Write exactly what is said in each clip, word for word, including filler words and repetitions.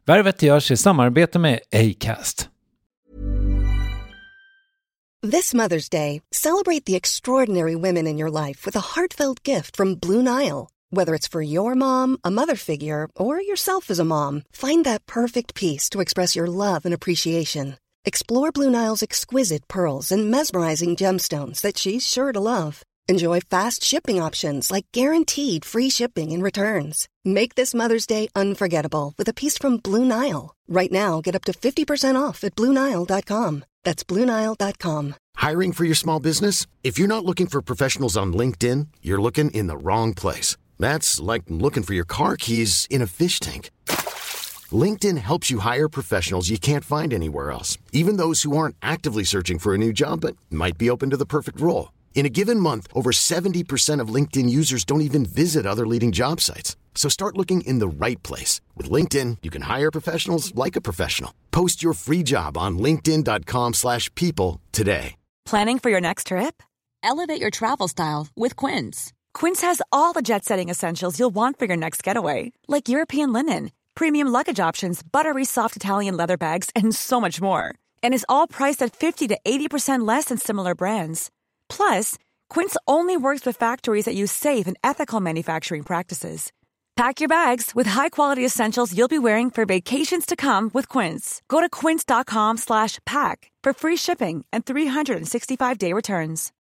Värvet görs i samarbete med Acast. This Mother's Day, celebrate the extraordinary women in your life with a heartfelt gift from Blue Nile. Whether it's for your mom, a mother figure, or yourself as a mom, find that perfect piece to express your love and appreciation. Explore Blue Nile's exquisite pearls and mesmerizing gemstones that she's sure to love. Enjoy fast shipping options like guaranteed free shipping and returns. Make this Mother's Day unforgettable with a piece from Blue Nile. Right now, get up to fifty percent off at blue nile dot com. That's blue nile dot com. Hiring for your small business? If you're not looking for professionals on LinkedIn, you're looking in the wrong place. That's like looking for your car keys in a fish tank. LinkedIn helps you hire professionals you can't find anywhere else, even those who aren't actively searching for a new job but might be open to the perfect role. In a given month, over seventy percent of LinkedIn users don't even visit other leading job sites. So start looking in the right place. With LinkedIn, you can hire professionals like a professional. Post your free job on linkedin dot com slash people today. Planning for your next trip? Elevate your travel style with Quince. Quince has all the jet-setting essentials you'll want for your next getaway, like European linen, premium luggage options, buttery soft Italian leather bags, and so much more. And is all priced at fifty to eighty percent less than similar brands. Plus, Quince only works with factories that use safe and ethical manufacturing practices. Pack your bags with high-quality essentials you'll be wearing for vacations to come with Quince. Go to quince dot com slash pack for free shipping and three sixty-five day returns.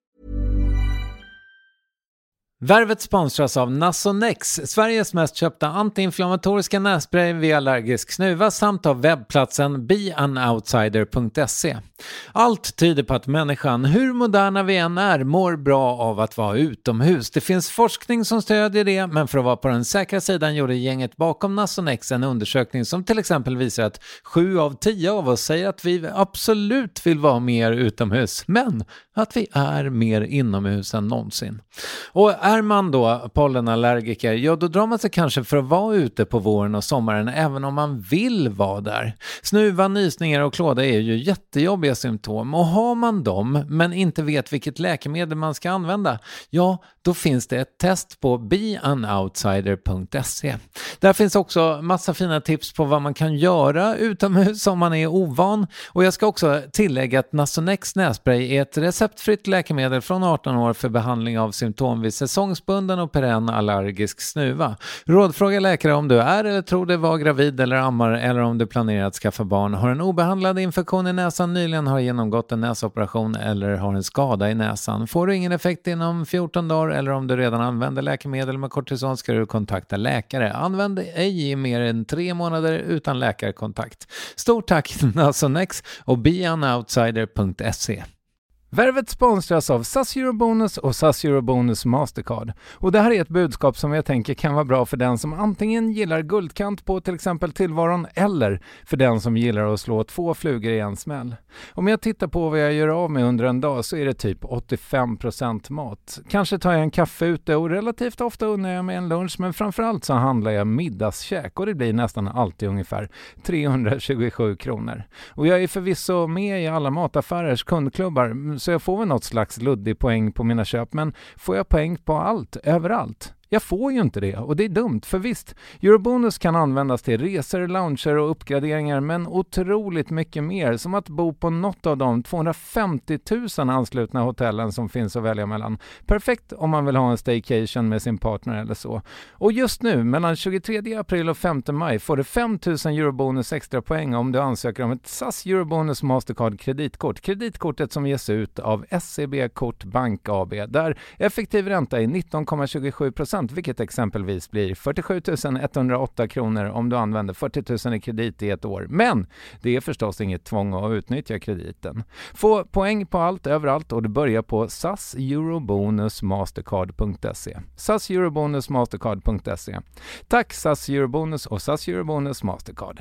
Värvet sponsras av Nasonex, Sveriges mest köpta antiinflammatoriska nässpray vid allergisk snuva, samt av webbplatsen be an outsider punkt se. Allt tyder på att människan, hur moderna vi än är, mår bra av att vara utomhus. Det finns forskning som stödjer det, men för att vara på den säkra sidan gjorde gänget bakom Nasonex en undersökning som till exempel visar att sju av tio av oss säger att vi absolut vill vara mer utomhus, men att vi är mer inomhus än någonsin. Och är man då pollenallergiker, ja då drar man sig kanske för att vara ute på våren och sommaren även om man vill vara där. Snuva, nysningar och klåda är ju jättejobbiga symptom, och har man dem men inte vet vilket läkemedel man ska använda, ja då finns det ett test på be an outsider punkt se. Där finns också massa fina tips på vad man kan göra utomhus om man är ovan, och jag ska också tillägga att Nasonex nässpray är ett receptfritt läkemedel från arton år för behandling av symptom vid säsongsbunden och perenn allergisk snuva. Rådfråga läkare om du är eller tror dig vara gravid eller ammar, eller om du planerar att skaffa barn, har en obehandlad infektion i näsan, nyligen har genomgått en näsoperation eller har en skada i näsan. Får du ingen effekt inom fjorton dagar eller om du redan använder läkemedel med kortison ska du kontakta läkare. Använd ej i mer än tre månader utan läkarkontakt. Stort tack Nasonex och be an outsider punkt se. Värvet sponsras av S A S Eurobonus och S A S Eurobonus Mastercard. Och det här är ett budskap som jag tänker kan vara bra för den som antingen gillar guldkant på till exempel tillvaron, eller för den som gillar att slå två flugor i en smäll. Om jag tittar på vad jag gör av med under en dag så är det typ åttiofem procent mat. Kanske tar jag en kaffe ute och relativt ofta unnar jag mig en lunch, men framförallt så handlar jag middagskäk och det blir nästan alltid ungefär trehundratjugosju kronor. Och jag är förvisso med i alla mataffärers kundklubbar, så jag får väl något slags luddig poäng på mina köp, men får jag poäng på allt, överallt? Jag får ju inte det, och det är dumt, för visst, Eurobonus kan användas till resor, lounger och uppgraderingar, men otroligt mycket mer, som att bo på något av de tvåhundrafemtio tusen anslutna hotellen som finns att välja mellan. Perfekt om man vill ha en staycation med sin partner eller så. Och just nu, mellan tjugotredje april och femte maj, får du fem tusen Eurobonus extra poäng om du ansöker om ett S A S Eurobonus Mastercard kreditkort. Kreditkortet som ges ut av S C B Kort Bank A B, där effektiv ränta är nitton komma tjugosju procent, vilket exempelvis blir fyrtiosju tusen etthundraåtta kronor om du använder fyrtio tusen i kredit i ett år. Men det är förstås inget tvång att utnyttja krediten. Få poäng på allt, överallt, och du börjar på S A S Eurobonus Mastercard punkt se. S A S Eurobonus Mastercard punkt se. Tack S A S Eurobonus och S A S Eurobonus Mastercard.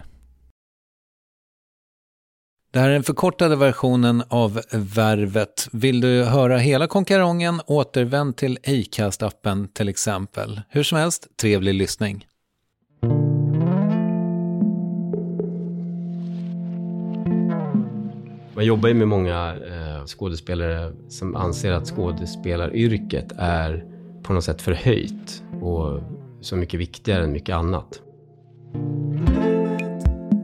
Det här är den förkortade versionen av Värvet. Vill du höra hela konkarongen, återvänd till Acast-appen till exempel. Hur som helst, trevlig lyssning. Man jobbar ju med många eh, skådespelare som anser att skådespelaryrket är på något sätt förhöjt och så mycket viktigare än mycket annat.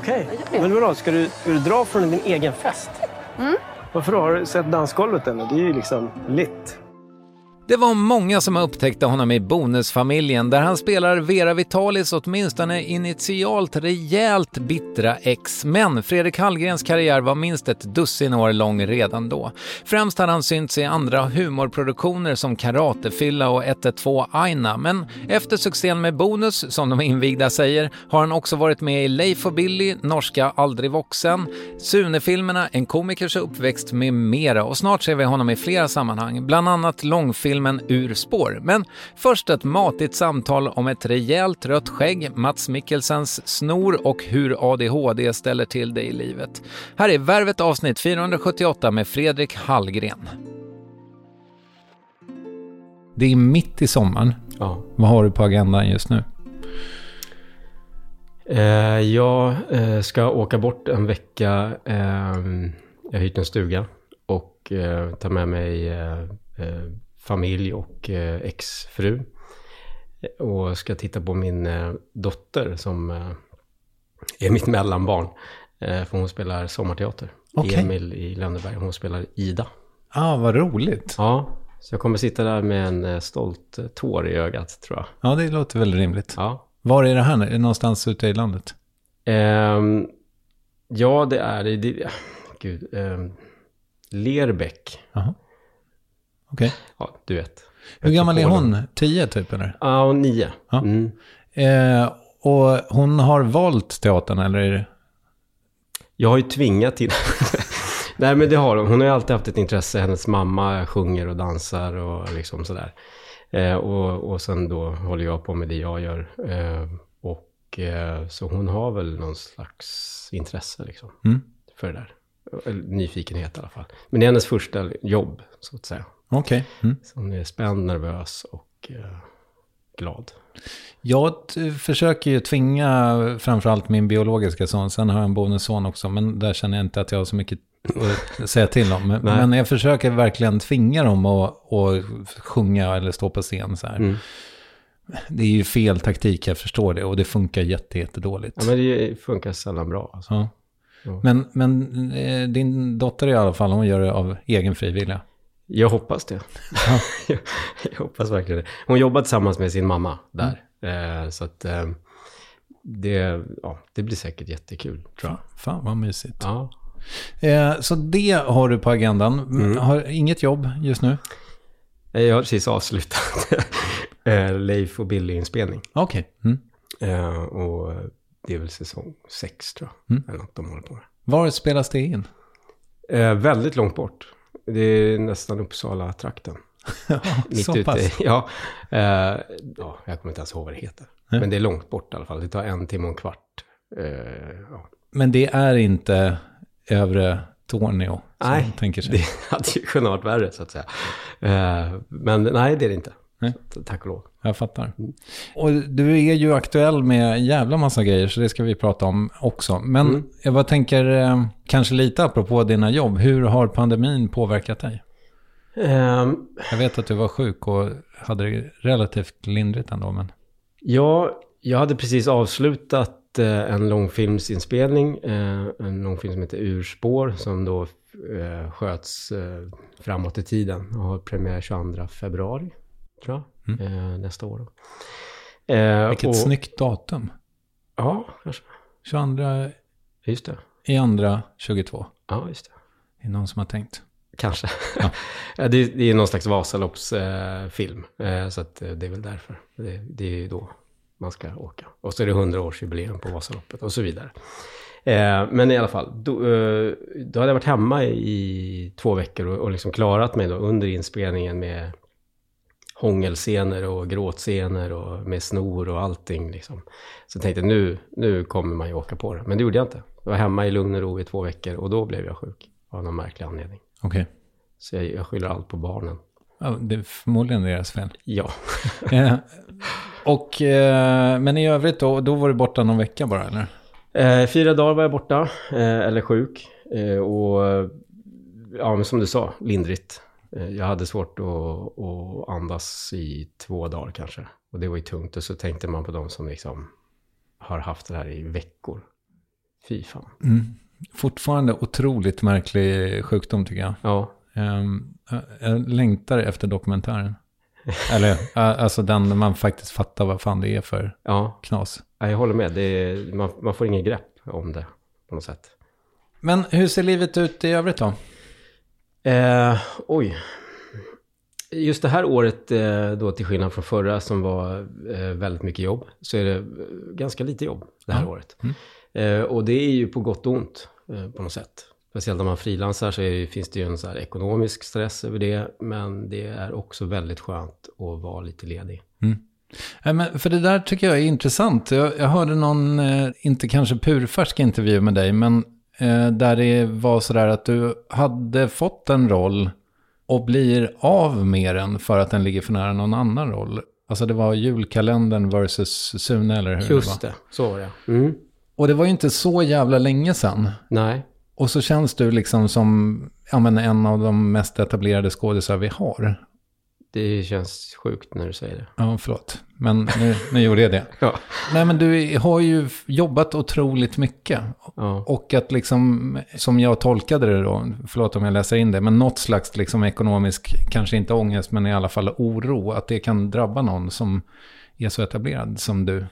Okej, okay. Men vadå, ska du, ska du dra från din egen fest? Mm. Varför då? Har du sett dansgolvet ännu? Det är ju liksom lit. Det var många som upptäckte honom i Bonusfamiljen där han spelar Vera Vitalis åtminstone initialt rejält bittra ex. Men Fredrik Hallgrens karriär var minst ett dussin år lång redan då. Främst hade han synts i andra humorproduktioner som Karatefylla och ett ett två Aina. Men efter succén med Bonus, som de invigda säger, har han också varit med i Leif och Billy, norska Aldrig Voxen, Sune-filmerna, En komikers uppväxt med mera. Och snart ser vi honom i flera sammanhang, bland annat långfilm men ur spår. Men först ett matigt samtal om ett rejält rött skägg, Mats Mikkelsens snor och hur A D H D ställer till det i livet. Här är Värvet avsnitt fyrahundrasjuttioåtta med Fredrik Hallgren. Det är mitt i sommaren. Ja. Vad har du på agendan just nu? Eh, jag eh, ska åka bort en vecka. Eh, jag har hyrt en stuga och eh, ta med mig eh, eh, familj och eh, exfru och ska titta på min eh, dotter som eh, är mitt mellanbarn, eh, för hon spelar sommarteater. Okay. Emil i Lönneberg, hon spelar Ida. Ah, vad roligt. Ja, så jag kommer sitta där med en eh, stolt eh, tår i ögat, tror jag. Ja, det låter väl rimligt. Ja. Var är det här? Är det någonstans ute i landet? Eh, ja, det är det. det gud, eh, Lerbäck. Jaha. Okej. Okay. Ja, du vet. Hur gammal är hon? Tio typ eller? Ja, och nio. Ja. Mm. Eh, och hon har valt teatern eller är det? Jag har ju tvingat till. Nej, men det har hon. Hon har ju alltid haft ett intresse. Hennes mamma sjunger och dansar och liksom sådär. Eh, och, och sen då håller jag på med det jag gör. Eh, och eh, så hon har väl någon slags intresse liksom. Mm. För det där. Eller, nyfikenhet i alla fall. Men det är hennes första jobb, så att säga. Okej. Okay. Mm. Så hon är spänd, nervös och eh, glad. Jag t- försöker ju tvinga framförallt min biologiska son. Sen har jag en bonusson också. Men där känner jag inte att jag har så mycket att säga till om. Men, men jag försöker verkligen tvinga dem att, att sjunga eller stå på scen så här. Mm. Det är ju fel taktik, jag förstår det. Och det funkar jätte, jättedåligt. Ja, men det funkar sällan bra. Alltså. Ja. Ja. Men, men eh, din dotter i alla fall, hon gör det av egen frivilliga. Jag hoppas det. Ja. jag, jag hoppas verkligen det. Hon jobbar tillsammans med sin mamma där. Mm. Eh, så att eh, det, ja, det blir säkert jättekul, tror jag. Fan vad mysigt. Ja. Eh, så det har du på agendan. Mm. Har inget jobb just nu? Jag har precis avslutat eh, Leif och Billy-inspelning. Okej. Okay. Mm. Eh, och det är väl säsong sex, tror jag. Mm. Eller något de håller på med. Var spelas det in? Eh, väldigt långt bort. Det är nästan Uppsala-trakten. Ja, mitt så ute. pass. Ja, eh, ja, jag kommer inte ens ihåg vad det heter. Mm. Men det är långt bort i alla fall. Det tar en timme och en kvart. Eh, ja. Men det är inte övre Tornio? Nej, tänker sig. Det hade ju kunnat varit värre så att säga. Eh, men nej, det är det inte. Nej. Så, tack och lov. Jag fattar. Mm. Och du är ju aktuell med en jävla massa grejer, så det ska vi prata om också. Men mm. jag bara tänker, eh, kanske lite apropå dina jobb. Hur har pandemin påverkat dig? Um, jag vet att du var sjuk och hade det relativt lindrigt ändå. Men... Ja, jag hade precis avslutat eh, en långfilmsinspelning. Eh, en långfilm som heter Urspår, som då eh, sköts eh, framåt i tiden. Och har premiär tjugoandra februari, tror jag. Mm. Eh, nästa år. Eh, Vilket och, snyggt datum. Ja, kanske. tjugoandra Just det. i andra tjugotvå. Ja, just det. Det är någon som har tänkt. Kanske. Ja. det, det är någon slags Vasaloppsfilm. Eh, så att det är väl därför. Det, det är då man ska åka. Och så är det hundraårsjubileum på Vasaloppet och så vidare. Eh, men i alla fall, då, eh, då hade jag varit hemma i, i två veckor och, och liksom klarat mig då under inspelningen med hångelscener och gråtscener och med snor och allting liksom. Så jag tänkte, nu, nu kommer man ju åka på det. Men det gjorde jag inte. Jag var hemma i lugn och ro i två veckor och då blev jag sjuk av någon märklig anledning. Okej. Okay. Så jag, jag skyller allt på barnen. Ja, det är förmodligen deras fel. Ja. eh, och, eh, men i övrigt då, då var du borta någon vecka bara, eller? Eh, fyra dagar var jag borta, eh, eller sjuk. Eh, och ja, men som du sa, lindrigt. Eh, jag hade svårt att, att andas i två dagar kanske. Och det var ju tungt. Och så tänkte man på de som liksom har haft det här i veckor. Fy fan. Mm. Fortfarande otroligt märklig sjukdom tycker jag. Ja. Um, jag längtar efter dokumentären. Eller alltså den man faktiskt fattar vad fan det är för ja. knas. Ja, jag håller med. Det är, man, man får ingen grepp om det på något sätt. Men hur ser livet ut i övrigt då? Eh, oj. Just det här året eh, då till skillnad från förra som var eh, väldigt mycket jobb, så är det ganska lite jobb det här ja. året. Mm. Eh, och det är ju på gott och ont eh, på något sätt. Speciellt när man frilansar så är det, finns det ju en så här ekonomisk stress över det, men det är också väldigt skönt att vara lite ledig. Mm. Ja, men för det där tycker jag är intressant. Jag, jag hörde någon, eh, inte kanske purfärsk intervju med dig, men eh, där det var sådär att du hade fått en roll och blir av med den för att den ligger för nära någon annan roll. Alltså det var julkalendern versus Sune, eller hur? Just det, det så var det. Mm. Och det var ju inte så jävla länge sedan. Nej. Och så känns du liksom som ja, men en av de mest etablerade skådespelare vi har. Det känns sjukt när du säger det. Ja, förlåt. Men nu, nu gjorde jag det. ja. Nej, men du har ju jobbat otroligt mycket. Ja. Och att liksom, som jag tolkade det då, förlåt om jag läser in det, men något slags liksom ekonomisk, kanske inte ångest, men i alla fall oro, att det kan drabba någon som är så etablerad som du.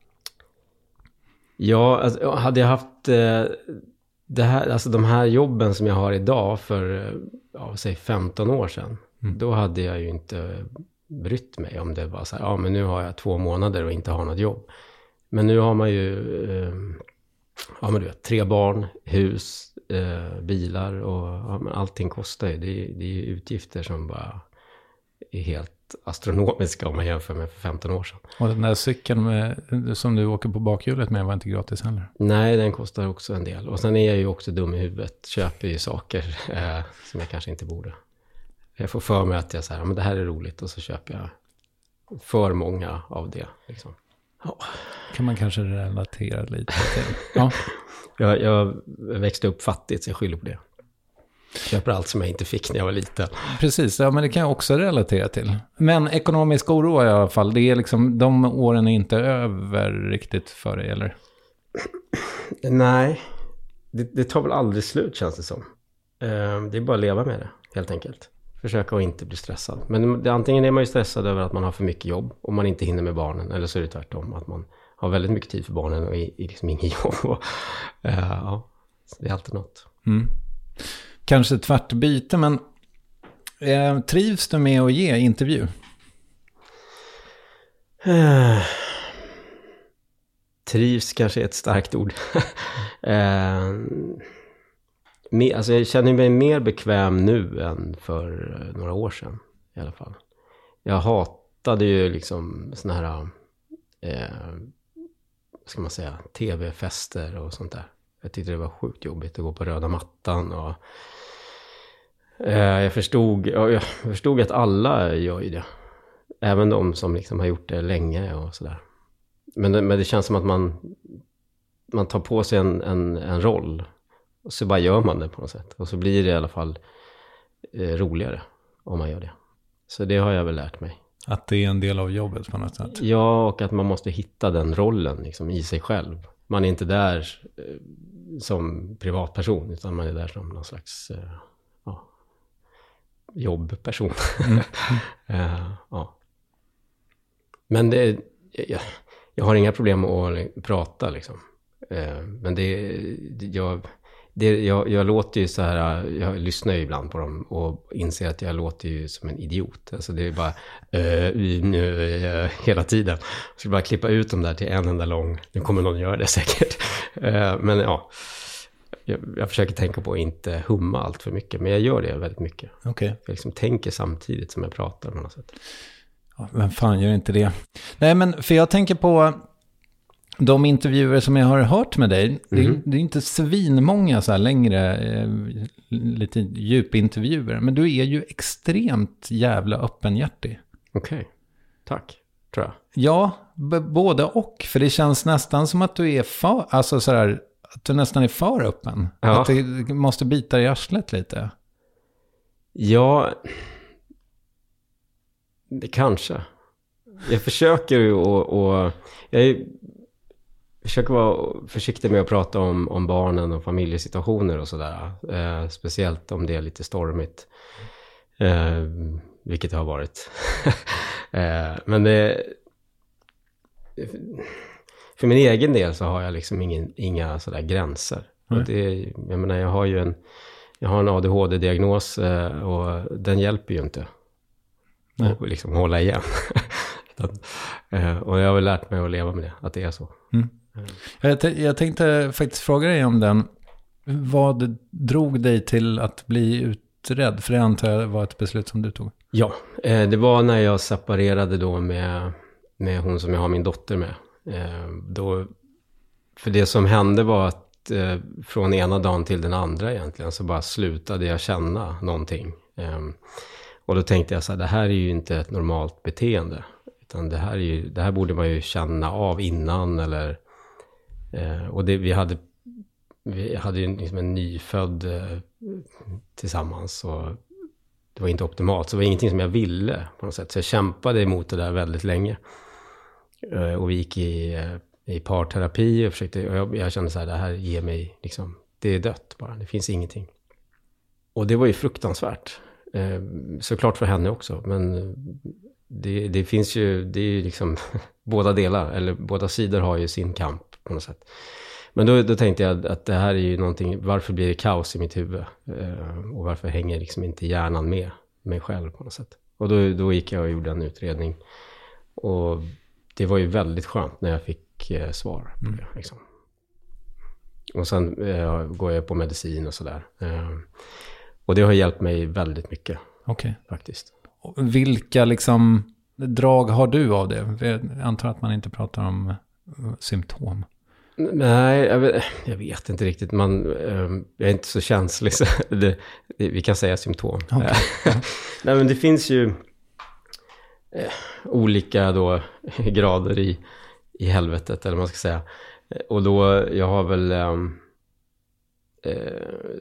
Ja, alltså, hade jag haft eh, det här, alltså de här jobben som jag har idag för, ja, säg femton år sedan, mm. då hade jag ju inte brytt mig om det var så här, ja men nu har jag två månader och inte har något jobb. Men nu har man ju, eh, ja men du vet, tre barn, hus, eh, bilar och ja, men allting kostar ju. Det är, det är utgifter som bara är helt astronomiska om man jämför med för femton år sedan. Och den där cykeln med, som du åker på bakhjulet med var inte gratis heller? Nej, den kostar också en del. Och sen är jag ju också dum i huvudet. Köper ju saker eh, som jag kanske inte borde. Jag får för mig att jag säger, ja, men det här är roligt, och så köper jag för många av det. Liksom. Ja. Kan man kanske relatera lite till. Ja. jag, jag växte upp fattigt, så jag skyller på det. Köper allt som jag inte fick när jag var liten. Precis, ja, men det kan jag också relatera till. Men ekonomisk oro i alla fall, det är liksom, de åren är inte över riktigt för dig, eller? Nej, det, det tar väl aldrig slut, känns det som. Uh, det är bara att leva med det, helt enkelt. Försöka att inte bli stressad. Men det, antingen är man ju stressad över att man har för mycket jobb och man inte hinner med barnen, eller så är det tvärtom, att man har väldigt mycket tid för barnen och är, är liksom inget jobb. Och, uh, ja, det är alltid något. Mm. Kanske tvärtbyte, men eh, trivs du med att ge intervju? Uh, trivs kanske är ett starkt ord. uh, med, alltså jag känner mig mer bekväm nu än för några år sedan i alla fall. Jag hatade ju liksom såna här uh, vad ska man säga, tv-fester och sånt där. Jag tyckte det var sjukt jobbigt att gå på röda mattan. Och, eh, jag, förstod, jag förstod att alla gör ju det. Även de som liksom har gjort det länge och sådär. Men det, men det känns som att man, man tar på sig en, en, en roll. Och så bara gör man det på något sätt. Och så blir det i alla fall eh, roligare om man gör det. Så det har jag väl lärt mig. Att det är en del av jobbet på något sätt. Ja, och att man måste hitta den rollen liksom, i sig själv. Man är inte där eh, som privatperson, utan man är där som någon slags eh, ja, jobbperson. Mm. uh, ja. Men det, jag, jag har inga problem att prata liksom. Uh, men det, jag, det jag, jag låter ju så här, jag lyssnar ju ibland på dem och inser att jag låter ju som en idiot. Alltså det är bara uh, nu, uh, hela tiden. Jag ska bara klippa ut dem där till en enda lång. Nu kommer någon göra det säkert. Uh, men ja, jag, jag försöker tänka på att inte humma allt för mycket. Men jag gör det väldigt mycket. Okay. Jag liksom tänker samtidigt som jag pratar på något sätt. Ja, vem fan gör inte det? Nej, men för jag tänker på de intervjuer som jag har hört med dig, mm. det, är, det är inte svinmånga så här längre, eh, lite djupintervjuer, men du är ju extremt jävla öppenhjärtig. Okej, okay. Tack, tror jag. Ja, b- både och, för det känns nästan som att du är för, alltså så här, att du nästan är för öppen. Ja. Att det måste bita i arslet lite. Ja, det kanske. Jag försöker ju och, och jag är, försöker vara försiktig med att prata om, om barnen och familjesituationer och sådär. Eh, speciellt om det är lite stormigt. Eh, vilket det har varit. eh, men det... För min egen del så har jag liksom ingen, inga sådär gränser. Mm. Och det, jag menar, jag har ju en... Jag har en A D H D-diagnos eh, och den hjälper ju inte. Mm. Och liksom hålla igen. eh, och jag har väl lärt mig att leva med det, att det är så. Mm. Jag, t- jag tänkte faktiskt fråga dig om den. Vad drog dig till att bli utredd? För det antar jag var ett beslut som du tog. Ja, eh, det var när jag separerade då med, med hon som jag har min dotter med. Eh, då, för det som hände var att eh, från ena dagen till den andra egentligen så bara slutade jag känna någonting. Eh, och då tänkte jag så här, det här är ju inte ett normalt beteende. Utan det här, är ju, det här borde man ju känna av innan eller... Eh, och det, vi hade vi hade ju liksom en nyfödd eh, tillsammans och det var inte optimalt, så det var ingenting som jag ville på något sätt, så jag kämpade emot det där väldigt länge eh, och vi gick i, eh, i parterapi och försökte, och jag, jag kände så här, det här ger mig liksom, det är dött bara, det finns ingenting, och det var ju fruktansvärt eh, såklart för henne också, men det, det finns ju, det är ju liksom båda delar, eller båda sidor har ju sin kamp på något sätt. Men då, då tänkte jag att det här är ju någonting, varför blir det kaos i mitt huvud? Eh, och varför hänger liksom inte hjärnan med mig själv på något sätt? Och då, då gick jag och gjorde en utredning. Och det var ju väldigt skönt när jag fick eh, svar på det. Liksom. Och sen eh, går jag på medicin och sådär. Eh, och det har hjälpt mig väldigt mycket. Okej. Faktiskt. Vilka liksom drag har du av det? Jag antar att man inte pratar om symptom. Nej, jag vet, jag vet inte riktigt. Man, eh, jag är inte så känslig. Så det, det, vi kan säga symptom. Okay. Nej, men det finns ju eh, olika då, grader i, i helvetet, eller vad man ska säga. Och då, jag har väl... Eh, eh,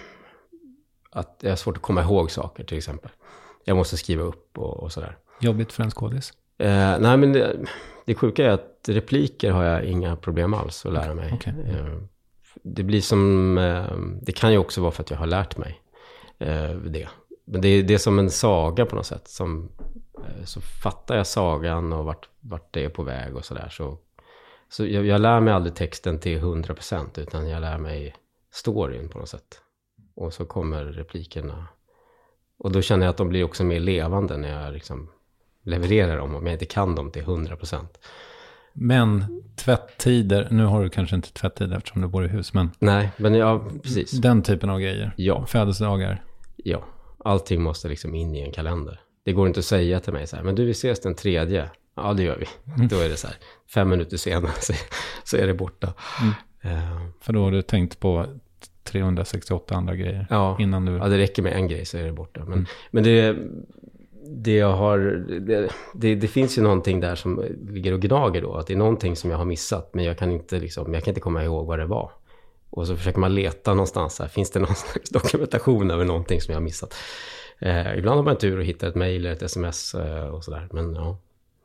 att jag har svårt att komma ihåg saker, till exempel. Jag måste skriva upp och, och sådär. Jobbigt för en skådis? Eh, nej, men det, det sjuka är att repliker har jag inga problem alls att lära mig. Okay. Eh, det blir som... Eh, det kan ju också vara för att jag har lärt mig eh, det. Men det, det är som en saga på något sätt. Som, eh, så fattar jag sagan och vart, vart det är på väg och sådär. Så, så jag, jag lär mig aldrig texten till hundra procent, utan jag lär mig storyn på något sätt. Och så kommer replikerna. Och då känner jag att de blir också mer levande när jag liksom levererar dem, om jag inte kan dem till hundra procent. Men tvättider, nu har du kanske inte tvättider eftersom du bor i hus, men... Nej, men ja, precis. Den typen av grejer. Ja. Födelsedagar. Ja, allting måste liksom in i en kalender. Det går inte att säga till mig så här, men du, vi ses den tredje. Ja, det gör vi. Mm. Då är det så här, fem minuter senare så, så är det borta. Mm. Uh, För då har du tänkt på trehundrasextioåtta andra grejer. Ja, innan du... ja, det räcker med en grej så är det borta. Men, mm. men det... Det jag har, det, det, det finns ju någonting där som ligger och gnager då. Att det är någonting som jag har missat. Men jag kan inte, liksom, jag kan inte komma ihåg vad det var. Och så försöker man leta någonstans. Här. Finns det någon slags dokumentation över någonting som jag har missat? Eh, ibland har man tur och hittar ett mejl eller ett sms eh, och sådär. Men ja.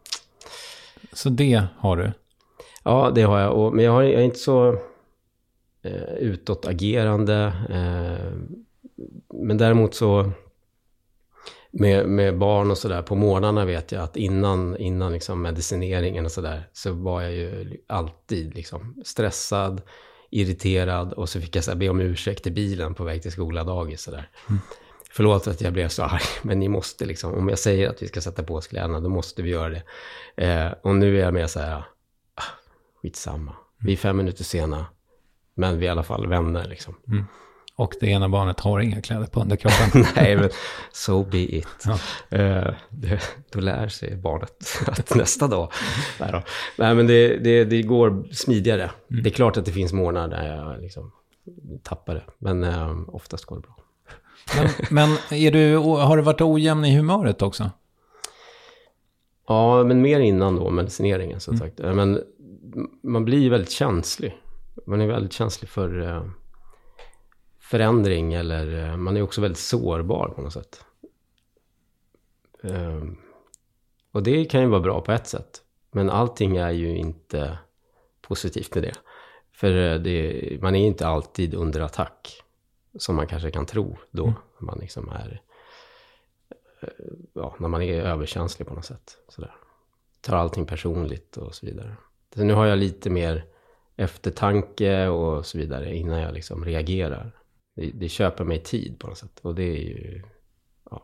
Så det har du? Ja, det har jag. Och, men jag, har, jag är inte så eh, utåtagerande. Eh, men däremot så... Med, med barn och sådär, på morgnarna vet jag att innan, innan liksom medicineringen och sådär, så var jag ju alltid liksom stressad, irriterad, och så fick jag så här be om ursäkt i bilen på väg till skola, dagis sådär. Mm. Förlåt att jag blev så arg, men ni måste liksom, om jag säger att vi ska sätta på kläderna, då måste vi göra det. Eh, och nu är jag mer så här, ah, skitsamma. Vi är fem minuter sena, men vi är i alla fall vänner liksom. Mm. Och det ena barnet har inga kläder på underkroppen. Nej, men so be it. Ja. Uh, det, då lär sig barnet att nästa dag. Nej, då. Nej, men det, det, det går smidigare. Mm. Det är klart att det finns månader där jag liksom tappar det. Men uh, oftast går det bra. Men, men är du, har du varit ojämn i humöret också? Ja, men mer innan då, medicineringen så mm. sagt. Men man blir väldigt känslig. Man är väldigt känslig för... Uh, förändring, eller man är också väldigt sårbar på något sätt. Um, och det kan ju vara bra på ett sätt. Men allting är ju inte positivt med det. För det, man är inte alltid under attack som man kanske kan tro då. Mm. Man liksom är, ja, när man är överkänslig på något sätt. Sådär. Tar allting personligt och så vidare. Så nu har jag lite mer eftertanke och så vidare innan jag liksom reagerar. Det, det köper mig tid på något sätt. Och det är ju ja,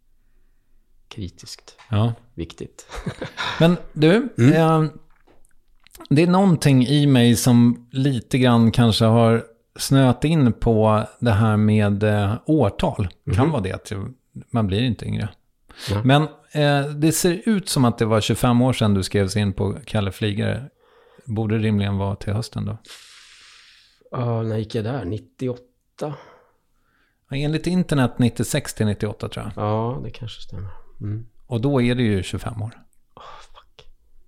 kritiskt. Ja. Viktigt. Men du, mm. eh, det är någonting i mig som lite grann kanske har snöat in på det här med eh, årtal. Mm. Kan vara det att man blir inte yngre. Ja. Men eh, det ser ut som att det var tjugofem år sedan du skrevs in på Kalle Flygare. Borde rimligen vara till hösten då? Ja, när gick jag där? nittioåtta? Ja, enligt internet nittiosex till nittioåtta tror jag. Ja, det kanske stämmer. Mm. Och då är det ju tjugofem år. Åh, oh, fuck.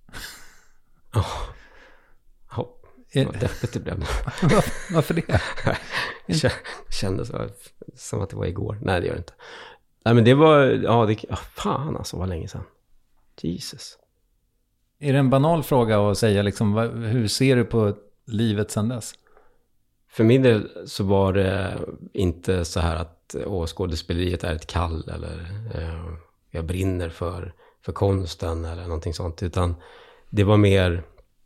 Oh. Oh. Vad deppigt det blev. Varför det? Det kändes som att det var igår. Nej, det gör det inte. Nej, men det var... Ja, det, oh, fan alltså, vad länge sedan. Jesus. Är det en banal fråga att säga liksom, vad, hur ser du på livet sedan dess? För min del så var det inte så här att åh, skådespeleriet är ett kall eller eh, jag brinner för, för konsten eller någonting sånt. Utan det var mer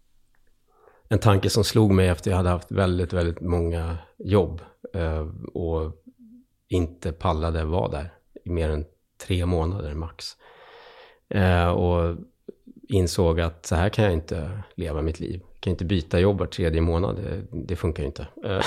en tanke som slog mig efter jag hade haft väldigt, väldigt många jobb eh, och inte pallade vara där i mer än tre månader max. Eh, och insåg att så här kan jag inte leva mitt liv. Jag kan inte byta jobb var tredje månad. Det, det funkar ju inte.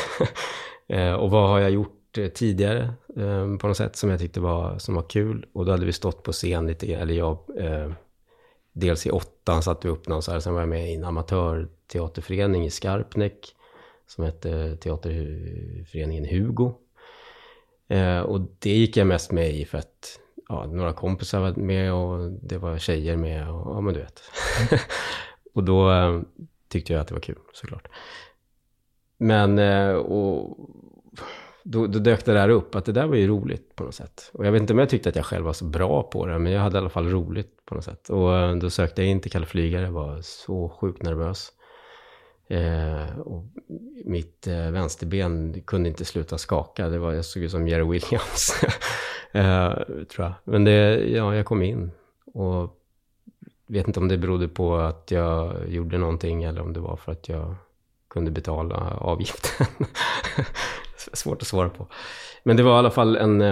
eh, och vad har jag gjort tidigare eh, på något sätt som jag tyckte var, som var kul. Och då hade vi stått på scen lite, eller jag eh, dels i åttan satt vi upp någon så här, sen var jag med i en amatörteaterförening i Skarpnäck som hette Teaterföreningen Hugo. Eh, och det gick jag mest med i för att ja, några kompisar var med och det var tjejer med och ja, men du vet. Och då eh, tyckte jag att det var kul, såklart. Men eh, och då, då dök det där upp att det där var ju roligt på något sätt. Och jag vet inte om jag tyckte att jag själv var så bra på det, men jag hade i alla fall roligt på något sätt. Och eh, då sökte jag in till Kalle Flygare, var så sjukt nervös. Eh, och mitt eh, vänsterben kunde inte sluta skaka. Det var, jag såg ut som Jerry Williams. eh, tror jag. Men det, ja, jag kom in. Och vet inte om det berodde på att jag gjorde någonting eller om det var för att jag kunde betala avgiften. Svårt att svara på. Men det var i alla fall en,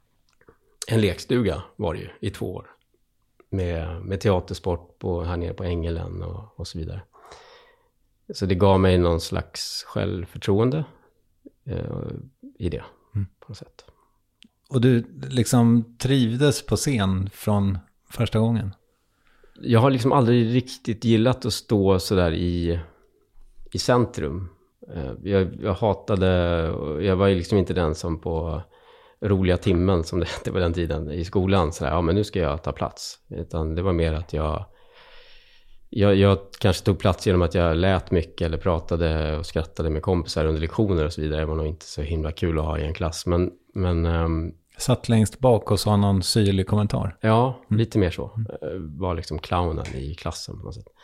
en lekstuga var det ju i två år. Med, med teatersport på, här nere på Ängelen och, och så vidare. Så det gav mig någon slags självförtroende eh, i det mm. på något sätt. Och du liksom trivdes på scen från första gången? Jag har liksom aldrig riktigt gillat att stå så där i, i centrum. Eh, jag, jag hatade, jag var liksom inte den som på roliga timmen som det hette på den tiden i skolan. Så där, ja men nu ska jag ta plats. Utan det var mer att jag Jag, jag kanske tog plats genom att jag lät mycket eller pratade och skrattade med kompisar under lektioner och så vidare. Det var nog inte så himla kul att ha i en klass. Men, men, um, satt längst bak och sa någon syrlig kommentar. Ja, mm. lite mer så. Mm. Var liksom clownen i klassen på något sätt.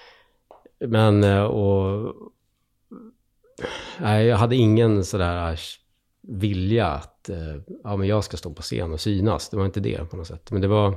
Men och, nej, jag hade ingen sådär vilja att ja, men jag ska stå på scen och synas. Det var inte det på något sätt. Men det var...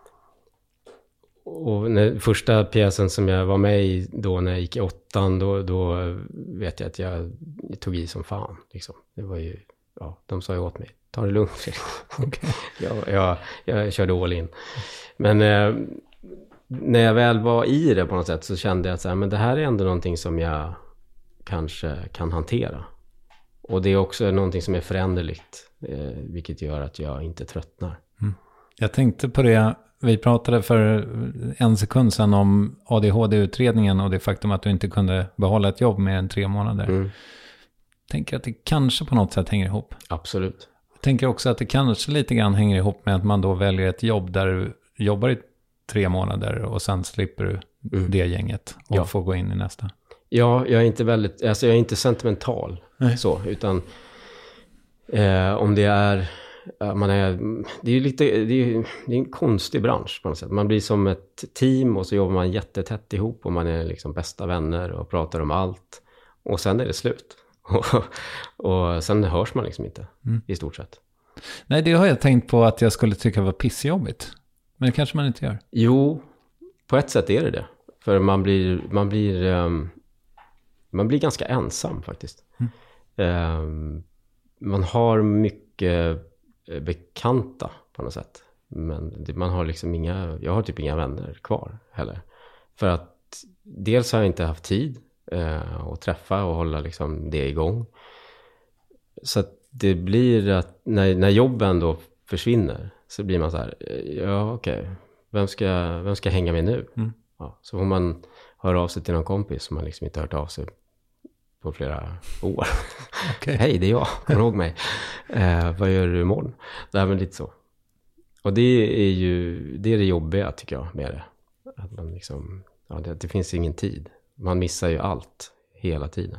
Och när, första pjäsen som jag var med i då när jag gick i åttan, då, då vet jag att jag, jag tog i som fan. Liksom. Det var ju, ja, de sa ju åt mig, ta det lugnt Fredrik. Okay. jag, jag, jag körde all in. Men eh, när jag väl var i det på något sätt så kände jag att så här, men det här är ändå någonting som jag kanske kan hantera. Och det är också någonting som är föränderligt, eh, vilket gör att jag inte tröttnar. Mm. Jag tänkte på det. Vi pratade för en sekund sedan om A D H D-utredningen och det faktum att du inte kunde behålla ett jobb mer än tre månader. Mm. Tänker att det kanske på något sätt hänger ihop. Absolut. Jag tänker också att det kanske lite grann hänger ihop med att man då väljer ett jobb där du jobbar i tre månader och sen slipper du mm. det gänget och ja. får gå in i nästa. Ja, jag är inte väldigt, alltså jag är inte sentimental. Nej. Så, utan eh, om det är man är, det är ju lite, det är, det är en konstig bransch på något sätt. Man blir som ett team och så jobbar man jättetätt ihop och man är liksom bästa vänner och pratar om allt. Och sen är det slut. och, och sen hörs man liksom inte mm. i stort sett. Nej, det har jag tänkt på att jag skulle tycka var pissjobbigt. Men det kanske man inte gör. Jo, på ett sätt är det det. För man blir, man blir, um, man blir ganska ensam faktiskt. Mm. Um, man har mycket bekanta på något sätt. Men man har liksom inga, jag har typ inga vänner kvar heller. För att dels har jag inte haft tid uh, att träffa och hålla liksom det igång. Så att det blir att när, när jobben då försvinner så blir man så här, ja okej, okay. vem, ska, vem ska hänga med nu? Mm. Ja, så får man höra av sig till någon kompis som man liksom inte hört av sig på flera år. Okay. Hej, det är jag, kom ihåg mig. Eh, vad gör du imorgon? Det är väl lite så. Och det är ju det, är det jobbiga tycker jag med det. Att man liksom, ja, det, det finns ingen tid. Man missar ju allt hela tiden.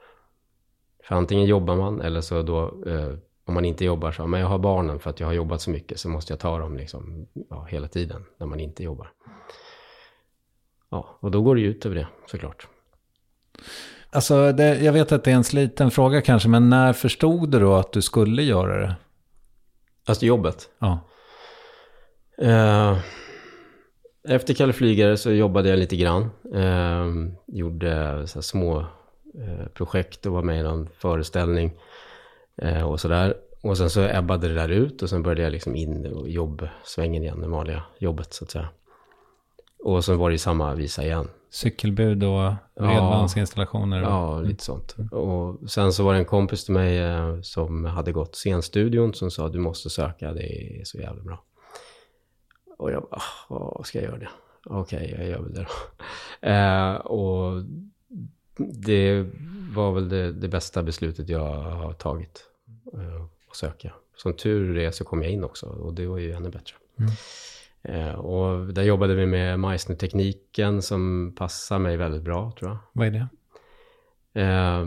För antingen jobbar man eller så då, eh, om man inte jobbar så, men jag har barnen för att jag har jobbat så mycket så måste jag ta dem liksom, ja, hela tiden när man inte jobbar. Ja, och då går det ju ut över det såklart. Alltså, det, jag vet att det är en sliten fråga kanske, men när förstod du då att du skulle göra det? Alltså jobbet? Ja. Eh, efter Kalle Flygare så jobbade jag lite grann. Eh, gjorde så här små eh, projekt och var med i någon föreställning eh, och sådär. Och sen så ebbade det där ut och sen började jag liksom in och jobbsvängen igen, det vanliga jobbet så att säga. Och så var det samma visa igen. Cykelbud och bredbandsinstallationer. Ja, ja, lite sånt. Och sen så var det en kompis till mig eh, som hade gått scenstudion som sa du måste söka, det är så jävla bra. Och jag bara, vad ska jag göra det? Okej, okay, jag gör väl det då. Eh, och det var väl det, det bästa beslutet jag har tagit eh, att söka. Som tur är så kom jag in också och det var ju ännu bättre. Mm. Eh, och där jobbade vi med Meissner-tekniken som passar mig väldigt bra, tror jag. Vad är det? Eh,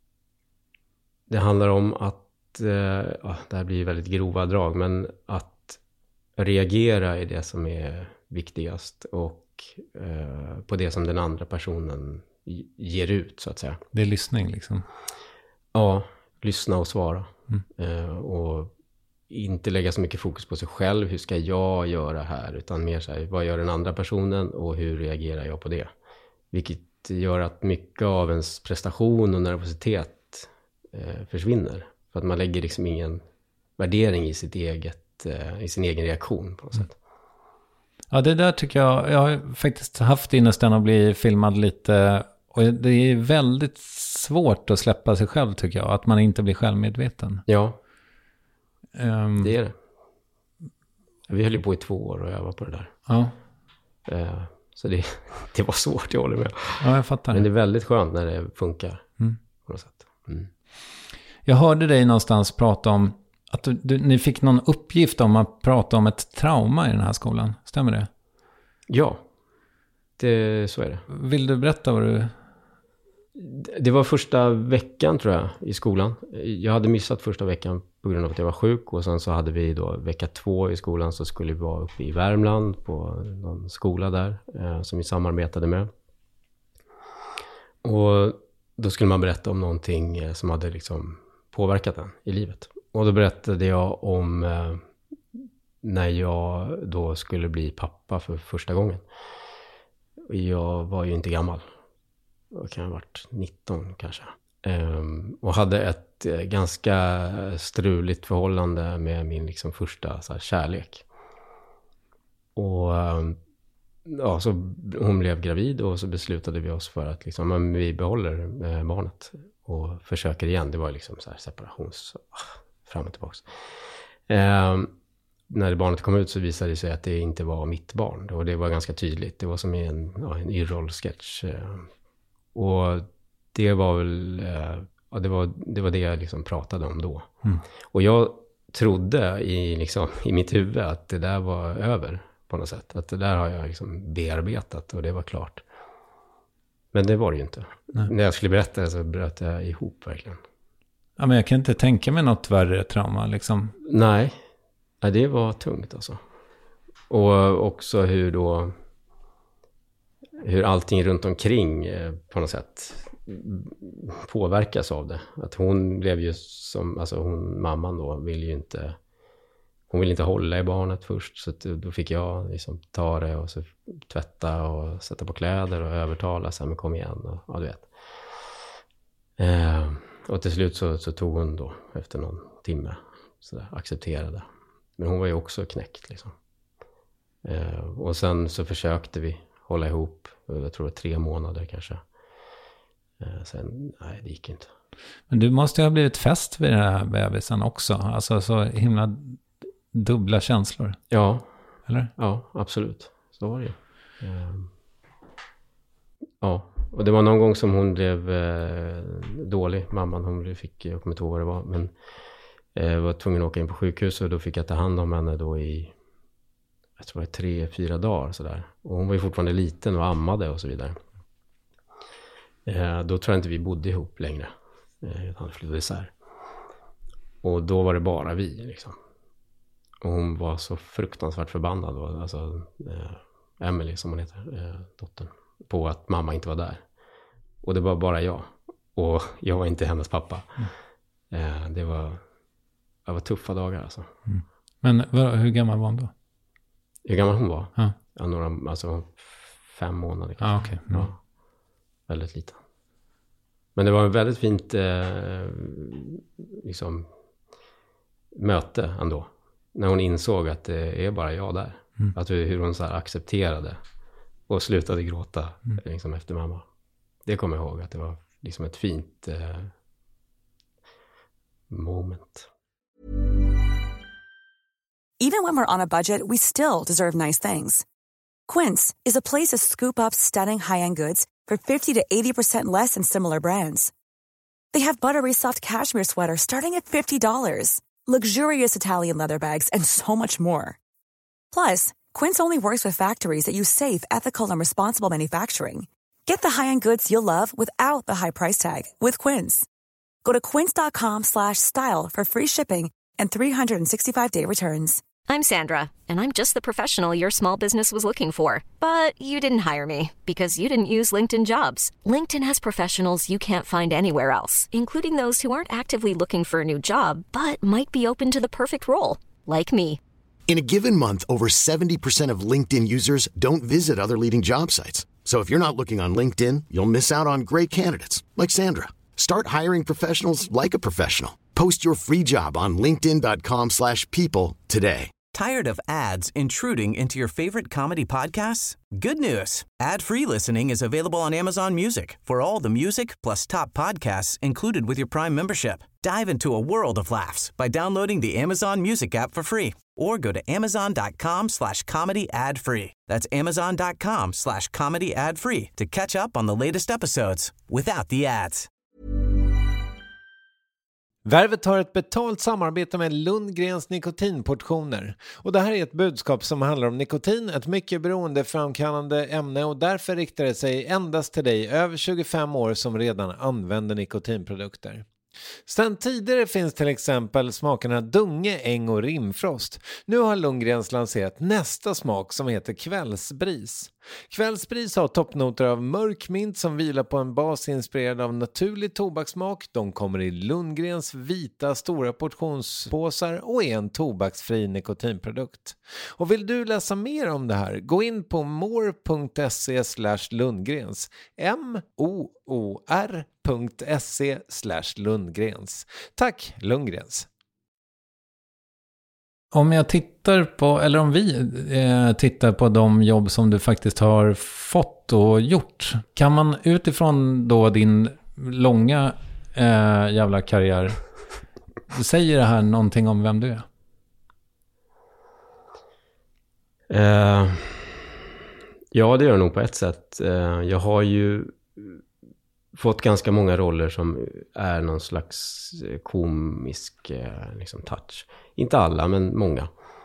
det handlar om att, eh, ja, det här blir väldigt grova drag, men att reagera är det som är viktigast och eh, på det som den andra personen ger ut, så att säga. Det är lyssning liksom? Ja, lyssna och svara. Mm. Eh, och inte lägga så mycket fokus på sig själv. Hur ska jag göra här? Utan mer så här, vad gör den andra personen och hur reagerar jag på det? Vilket gör att mycket av ens prestation och nervositet eh, försvinner. För att man lägger liksom ingen värdering i sitt eget, eh, i sin egen reaktion på något sätt. Ja, det där tycker jag, jag har faktiskt haft ynnesten att bli filmad lite, och det är väldigt svårt att släppa sig själv tycker jag, att man inte blir självmedveten. Ja, um, det är det. Vi höll ju på i två år och jag var på det där. Ja. Uh, så det, det var svårt, jag håller med. Ja, jag fattar. Men det är väldigt skönt när det funkar mm. på något sätt. Mm. Jag hörde dig någonstans prata om att du, du, ni fick någon uppgift om att prata om ett trauma i den här skolan. Stämmer det? Ja, det, så är det. Vill du berätta vad du... Det var första veckan tror jag i skolan. Jag hade missat första veckan på grund av att jag var sjuk. Och sen så hade vi då vecka två i skolan, så skulle vi vara uppe i Värmland på någon skola där eh, som vi samarbetade med. Och då skulle man berätta om någonting eh, som hade liksom påverkat en i livet. Och då berättade jag om eh, när jag då skulle bli pappa för första gången. Jag var ju inte gammal. Jag kan ha varit nitton kanske. Um, och hade ett eh, ganska struligt förhållande med min liksom, första så här, kärlek. Och um, ja, så hon blev gravid och så beslutade vi oss för att liksom, men vi behåller eh, barnet och försöker igen. Det var liksom så här separations fram och tillbaka. Um, när barnet kom ut så visade det sig att det inte var mitt barn. Och det var ganska tydligt. Det var som i en, ja, en yrroll-sketch. Och det var väl, ja, det var det, var det jag liksom pratade om då. Mm. Och jag trodde i, liksom, i mitt huvud att det där var över på något sätt. Att det där har jag liksom bearbetat och det var klart. Men det var det ju inte. Nej. När jag skulle berätta det så bröt jag ihop verkligen. Ja, men jag kan inte tänka mig något värre trauma liksom. Nej, Nej det var tungt alltså. Och också hur då hur allting runt omkring eh, på något sätt påverkas av det. Att hon blev ju som, alltså hon, mamman då, vill ju inte, hon vill inte hålla i barnet först. Så att då fick jag liksom ta det och så tvätta och sätta på kläder och övertala. Så här, men kom igen och ja, du vet. Eh, och till slut så, så tog hon då efter någon timme så där, accepterade. Men hon var ju också knäckt liksom. Eh, och sen så försökte vi hålla ihop, jag tror det var tre månader kanske. Eh, sen, nej det gick inte. Men du måste ju ha blivit fäst vid den här bebisen också. Alltså så himla dubbla känslor. Ja. Eller? Ja, absolut. Så var det ju. Eh, ja, och det var någon gång som hon blev eh, dålig. Mamman, hon fick, jag kommer inte ihåg vad det var. Men eh, var tvungen att åka in på sjukhus och då fick jag ta hand om henne då i jag tror det var tre, fyra dagar sådär. Och hon var ju fortfarande liten och ammade och så vidare. Eh, då tror jag inte vi bodde ihop längre. Eh, han flyttade isär. Och då var det bara vi liksom. Och hon var så fruktansvärt förbannad. Och, alltså eh, Emily som hon heter, eh, dottern. På att mamma inte var där. Och det var bara jag. Och jag var inte hennes pappa. Mm. Eh, det var, det var tuffa dagar alltså. Mm. Men vad, hur gammal var hon då? Hur gammal hon var? Ja. Ja, några, alltså fem månader kanske. Ah, okay. mm. Ja, väldigt liten. Men det var en väldigt fint eh, liksom, möte ändå. När hon insåg att det är bara jag där. Mm. Att hur hon så här accepterade och slutade gråta mm. liksom, efter mamma. Det kommer jag ihåg att det var liksom ett fint eh, moment. Even when we're on a budget, we still deserve nice things. Quince is a place to scoop up stunning high-end goods for fifty to eighty percent less than similar brands. They have buttery soft cashmere sweaters starting at fifty dollars, luxurious Italian leather bags, and so much more. Plus, Quince only works with factories that use safe, ethical, and responsible manufacturing. Get the high-end goods you'll love without the high price tag with Quince. Go to quince.com slash style for free shipping and three sixty-five day returns. I'm Sandra, and I'm just the professional your small business was looking for. But you didn't hire me because you didn't use LinkedIn Jobs. LinkedIn has professionals you can't find anywhere else, including those who aren't actively looking for a new job, but might be open to the perfect role, like me. In a given month, over seventy percent of LinkedIn users don't visit other leading job sites. So if you're not looking on LinkedIn, you'll miss out on great candidates like Sandra. Start hiring professionals like a professional. Post your free job on linkedin.com slash people today. Tired of ads intruding into your favorite comedy podcasts? Good news. Ad-free listening is available on Amazon Music for all the music plus top podcasts included with your Prime membership. Dive into a world of laughs by downloading the Amazon Music app for free or go to amazon.com slash comedy ad free. That's amazon.com slash comedy ad free to catch up on the latest episodes without the ads. Värvet har ett betalt samarbete med Lundgrens nikotinportioner. Och det här är ett budskap som handlar om nikotin, ett mycket beroendeframkallande ämne, och därför riktar det sig endast till dig över tjugofem år som redan använder nikotinprodukter. Sedan tidigare finns till exempel smakerna Dunge, Äng och Rimfrost. Nu har Lundgrens lanserat nästa smak som heter Kvällsbris. Kvällsbris har toppnoter av mörk mint som vilar på en bas inspirerad av naturlig tobakssmak. De kommer i Lundgrens vita stora portionspåsar och är en tobaksfri nikotinprodukt. Och vill du läsa mer om det här, gå in på more.se slash Lundgrens. M-O-O-R.se slash Lundgrens. Tack Lundgrens. Om jag tittar på, eller om vi eh, tittar på de jobb som du faktiskt har fått och gjort, kan man utifrån då din långa eh, jävla karriär, säger det här någonting om vem du är? Uh, ja, det gör jag nog på ett sätt. Uh, jag har ju fått ganska många roller som är någon slags komisk uh, liksom touch. Inte alla, men många.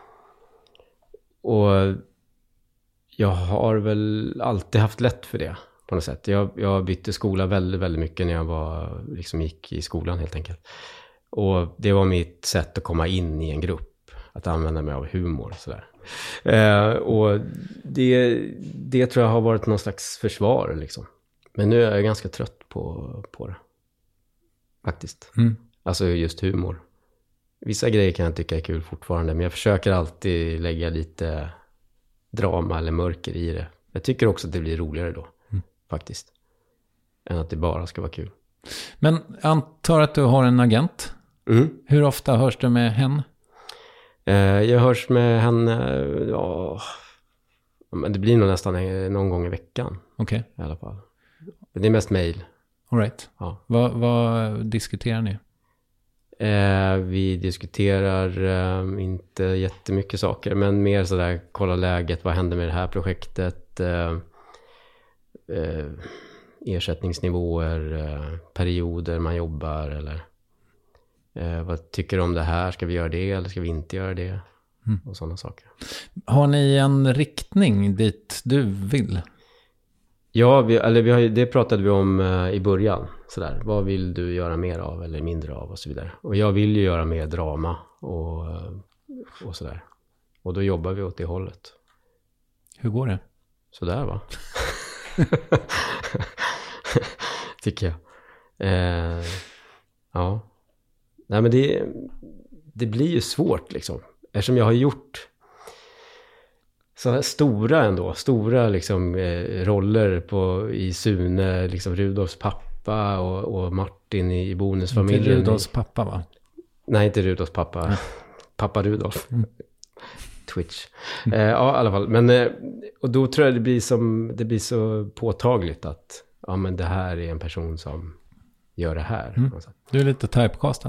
Och jag har väl alltid haft lätt för det på något sätt. Jag, jag bytte skola väldigt, väldigt mycket när jag var, liksom gick i skolan helt enkelt. Och det var mitt sätt att komma in i en grupp. Att använda mig av humor och sådär. Eh, och det, det tror jag har varit någon slags försvar liksom. Men nu är jag ganska trött på, på det. Faktiskt. Mm. Alltså just humor. Vissa grejer kan jag tycka är kul fortfarande. Men jag försöker alltid lägga lite drama eller mörker i det. Jag tycker också att det blir roligare då. Mm. Faktiskt. Än att det bara ska vara kul. Men jag antar att du har en agent. Mm. Hur ofta hörs du med henne? Eh, jag hörs med henne, ja, men det blir nog nästan någon gång i veckan. Okej. Okay. I alla fall. Men det är mest mejl. All right. Ja. Vad, vad diskuterar ni? Eh, vi diskuterar eh, inte jättemycket saker, men mer sådär, kolla läget, vad händer med det här projektet, eh, eh, ersättningsnivåer, eh, perioder man jobbar, eller eh, vad tycker du om det här, ska vi göra det eller ska vi inte göra det, mm. och sådana saker. Har ni en riktning dit du vill? Ja, vi, eller vi har, det pratade vi om eh, i början. Sådär. Vad vill du göra mer av eller mindre av och så vidare. Och jag vill ju göra mer drama och, och sådär. Och då jobbar vi åt det hållet. Hur går det? Sådär va? Tycker jag. Eh, ja. Nej men det, det blir ju svårt liksom. Eftersom jag har gjort så här stora ändå, stora liksom eh, roller på, i Sune, liksom Rudolfs pappa och, och Martin i, i Bonusfamiljen. Inte Rudolfs pappa va? Nej, inte Rudolfs pappa. Mm. Pappa Rudolf. Mm. Twitch. Mm. Eh, ja, i alla fall. Men, eh, och då tror jag det blir, som, det blir så påtagligt att ja, men det här är en person som gör det här. Mm. Du är lite typecastad.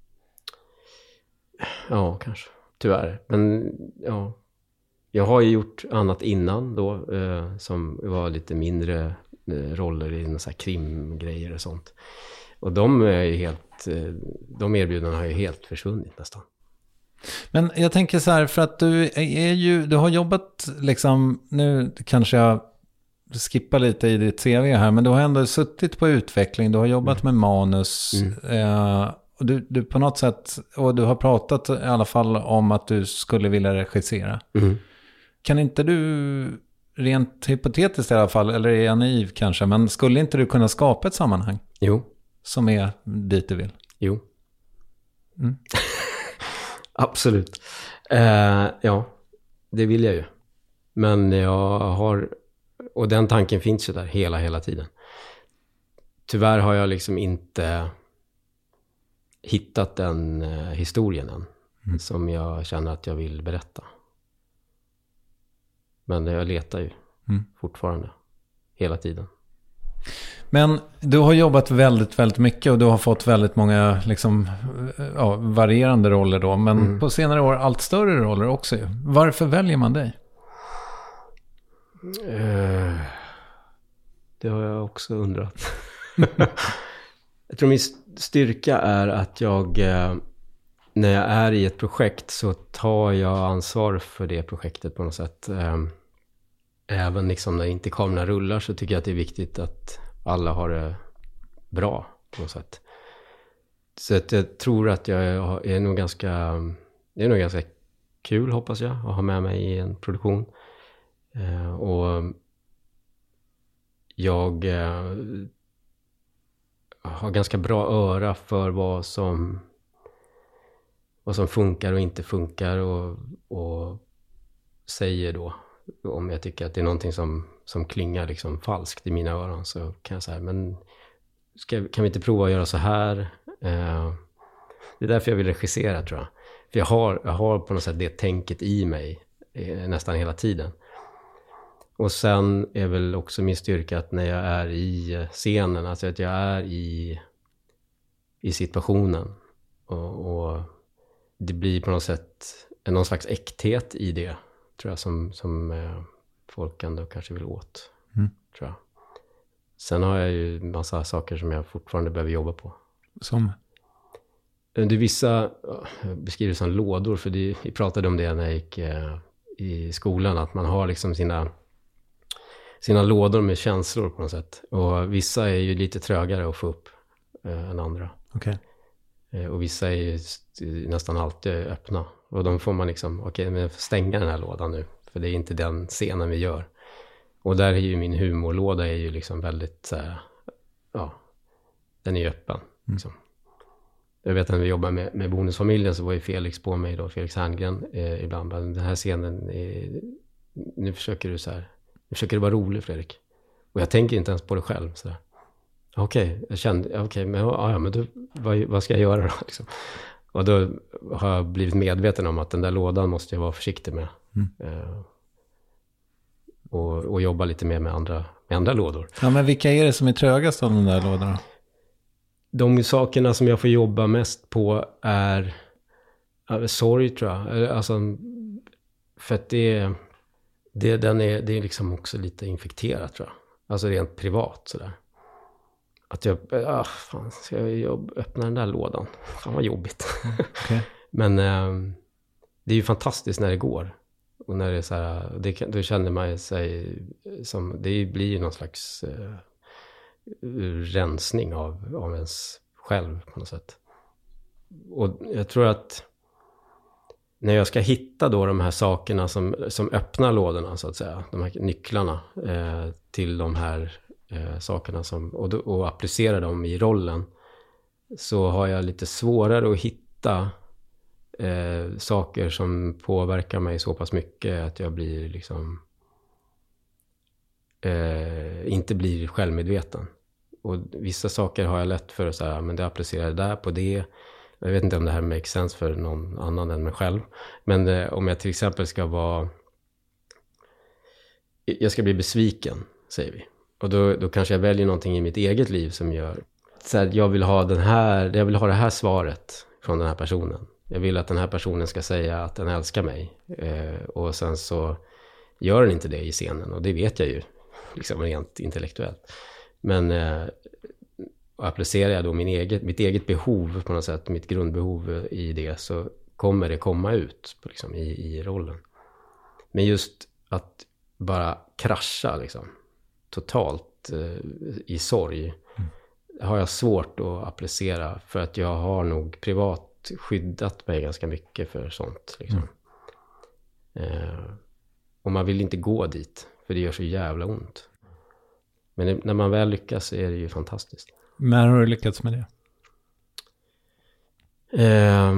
Ja, kanske. Tyvärr. Men ja... Jag har ju gjort annat innan då, eh, som var lite mindre eh, roller i några så här krimgrejer och sånt. Och de är ju helt, eh, de erbjudandena har ju helt försvunnit nästan. Men jag tänker så här, för att du är ju, du har jobbat liksom, nu kanske jag skippar lite i ditt C V här, men du har ändå suttit på utveckling, du har jobbat mm. med manus, mm. eh, och du, du på något sätt, och du har pratat i alla fall om att du skulle vilja regissera. Mm. Kan inte du, rent hypotetiskt i alla fall, eller är jag naiv kanske, men skulle inte du kunna skapa ett sammanhang? Jo. Som är dit du vill? Jo. Mm. Absolut. Uh, ja, det vill jag ju. Men jag har, och den tanken finns ju där hela, hela tiden. Tyvärr har jag liksom inte hittat den uh, historien än, mm. som jag känner att jag vill berätta. Men jag letar ju mm. fortfarande. Hela tiden. Men du har jobbat väldigt, väldigt mycket. Och du har fått väldigt många liksom, ja, varierande roller då. Men mm. på senare år allt större roller också. Varför väljer man dig? Uh, det har jag också undrat. Jag tror min styrka är att jag... Uh, när jag är i ett projekt så tar jag ansvar för det projektet på något sätt. Även liksom när inte kameran rullar så tycker jag att det är viktigt att alla har det bra på något sätt. Så att jag tror att jag är nog ganska, det är nog ganska kul hoppas jag att ha med mig i en produktion. Och jag har ganska bra öra för vad som vad som funkar och inte funkar och, och säger då om jag tycker att det är någonting som, som klingar liksom falskt i mina öron så kan jag säga men ska, kan vi inte prova att göra så här? Eh, det är därför jag vill regissera tror jag. För jag har, jag har på något sätt det tänket i mig eh, nästan hela tiden. Och sen är väl också min styrka att när jag är i scenen, alltså att jag är i, i situationen och, och det blir på något sätt någon slags äkthet i det, tror jag, som, som eh, folk ändå kanske vill åt, mm. tror jag. Sen har jag ju en massa saker som jag fortfarande behöver jobba på. Som? Det är vissa, jag beskriver det som lådor, för det, vi pratade om det när jag gick eh, i skolan, att man har liksom sina, sina lådor med känslor på något sätt. Och vissa är ju lite trögare att få upp eh, än andra. Okej. Och vissa är ju nästan alltid öppna. Och de får man liksom, okej, okay, men jag får stänga den här lådan nu. För det är inte den scenen vi gör. Och där är ju min humorlåda är ju liksom väldigt, ja, den är ju öppen. Liksom. Mm. Jag vet att när vi jobbar med, med Bonusfamiljen så var ju Felix på mig då, Felix Herngren eh, ibland. Den här scenen, är, nu försöker du så här, nu försöker du vara rolig, Fredrik. Och jag tänker inte ens på det själv. Okej, okay, jag kände, okej, okay, men, ja, men då, vad, vad ska jag göra då? Liksom. Och då har jag blivit medveten om att den där lådan måste jag vara försiktig med. Mm. Eh, och, och jobba lite mer med andra, med andra lådor. Ja, men vilka är det som är trögast av de där lådorna? De sakerna som jag får jobba mest på är, är sorg, tror jag. Alltså, för att det, det, den är, det är liksom också lite infekterat, tror jag. Alltså rent privat sådär. Att jag, ah, fan, ska jag öppna den där lådan? Fan vad jobbigt. Okay. Men eh, det är ju fantastiskt när det går. Och när det är så här, det, då känner man sig som, det blir ju någon slags eh, rensning av, av ens själv på något sätt. Och jag tror att när jag ska hitta då de här sakerna som, som öppnar lådorna så att säga, de här nycklarna eh, till de här eh, sakerna som, och, och applicera dem i rollen, så har jag lite svårare att hitta eh, saker som påverkar mig så pass mycket att jag blir liksom eh, inte blir självmedveten. Och vissa saker har jag lätt för att säga, men det applicerar jag där på det. Jag vet inte om det här makes sense för någon annan än mig själv. Men eh, om jag till exempel ska vara, jag ska bli besviken, säger vi. Och då, då kanske jag väljer någonting i mitt eget liv som gör, så här, jag vill ha den här, jag vill ha det här svaret från den här personen. Jag vill att den här personen ska säga att den älskar mig. Eh, och sen så gör den inte det i scenen. Och det vet jag ju, liksom rent intellektuellt. Men eh, applicerar jag då min eget, mitt eget behov på något sätt, mitt grundbehov i det, så kommer det komma ut liksom, i, i rollen. Men just att bara krascha liksom, totalt eh, i sorg mm. har jag svårt att applicera, för att jag har nog privat skyddat mig ganska mycket för sånt. Liksom. Mm. Eh, och man vill inte gå dit, för det gör så jävla ont. Men när man väl lyckas så är det ju fantastiskt. Men har du lyckats med det? Eh,